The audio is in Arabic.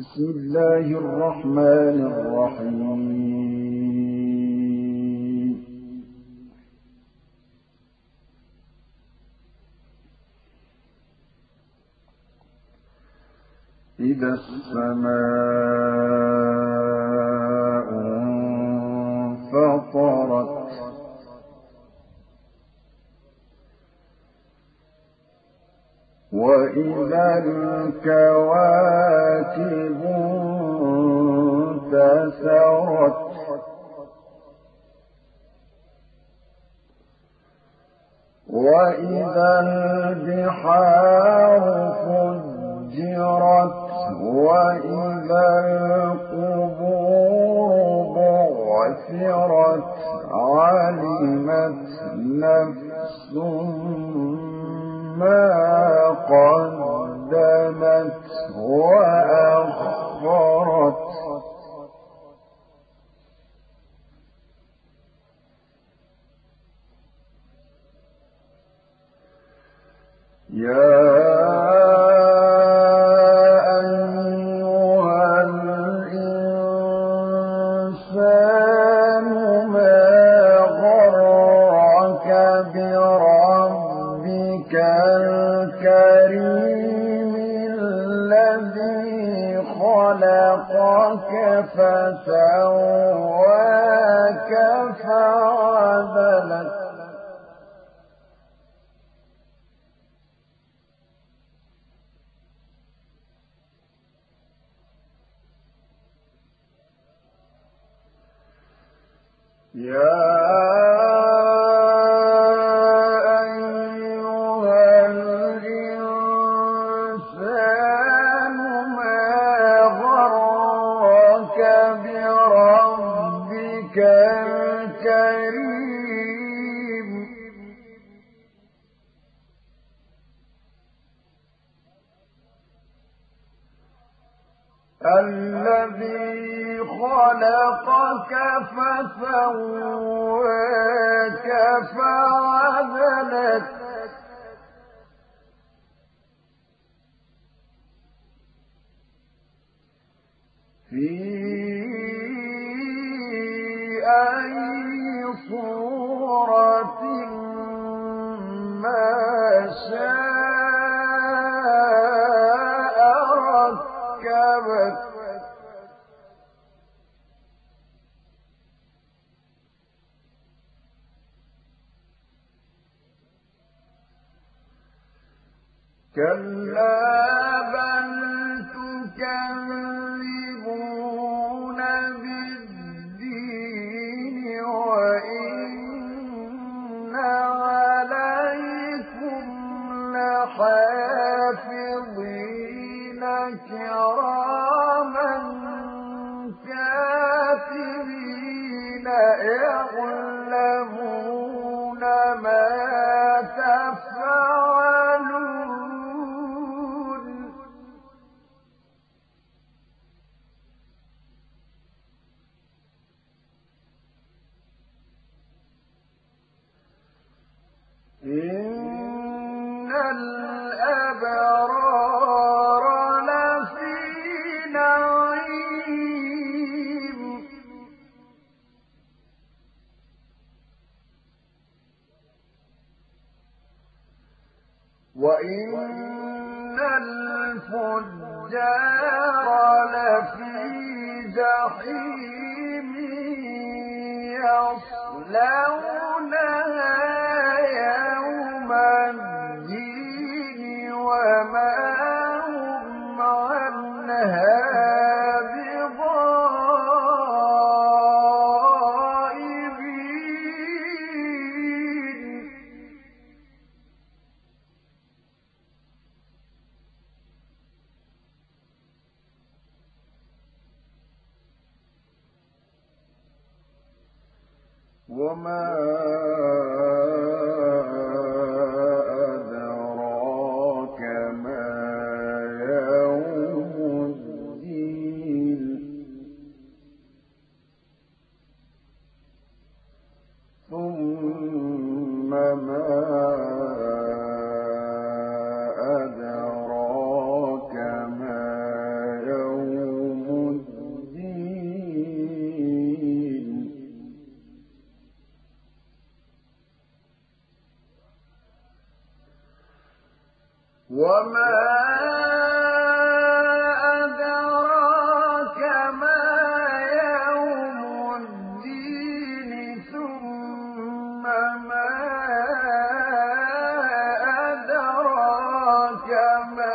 بسم الله الرحمن الرحيم. إذا السماء انفطرت وإذا الكواكب انتثرت وإذا البحار فجرت وإذا القبور بعثرت علمت نفس ما قدمت وأخرت يا أيها الإنسان ما غرك بربك الكريم الذي خلقك فسواك فعدلك يا أيها الإنسان ما غرك بربك الكريم الذي خلقك فسواك فعدلك في أي صورة ما شاء ركبك كلا بل تكذبون بالدين وإن عليكم لحافظين كراما كاتبين يعلمون ما تفعلون إن الأبرار لفي نعيم وإن الفجار لفي جحيم يصلونها يوم الدين وما هم عنها بغائبين وما أدراك ما يوم الدين ثم ما أدراك ما يوم وما أدراك ما يوم الدين ثم ما أدراك ما